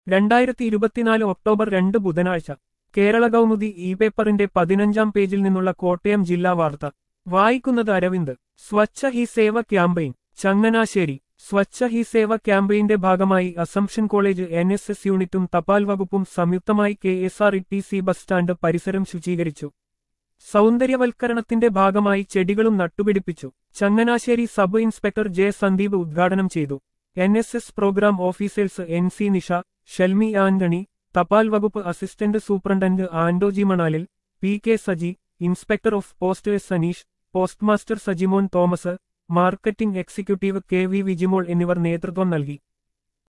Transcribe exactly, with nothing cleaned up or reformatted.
രണ്ടായിരത്തി ഇരുപത്തിനാല് ഒക്ടോബർ രണ്ട് ബുധനാഴ്ച കേരള കൗമുദി ഇ പേപ്പറിന്റെ പതിനഞ്ചാം പേജിൽ നിന്നുള്ള കോട്ടയം ജില്ലാ വാർത്ത വായിക്കുന്നത് അരവിന്ദ്. സ്വച്ഛ ഹി സേവ ക്യാമ്പയിൻ ചങ്ങനാശ്ശേരി. സ്വച്ഛ ഹി സേവ ക്യാമ്പയിന്റെ ഭാഗമായി assumption college N S S യൂണിറ്റും തപാൽ വകുപ്പും സംയുക്തമായി K S R E T C bus stand പരിസരം ശുചീകരിച്ചു. സൗന്ദര്യവൽക്കരണത്തിന്റെ ഭാഗമായി ചെടികളും നട്ടുപിടിപ്പിച്ചു. Changanassery sub inspector J Sandeep ഉദ്ഘാടനം ചെയ്തു. N S S programme officers N C Nisha, Shelmy Antony, തപാൽ വകുപ്പ് assistant superintendent ആൻഡോജി മണാലിൽ, P K Saji, inspector of post S Saneesh, postmaster Sajimon Thomas, marketing executive K V Vijimol എന്നിവർ നേതൃത്വം നൽകി.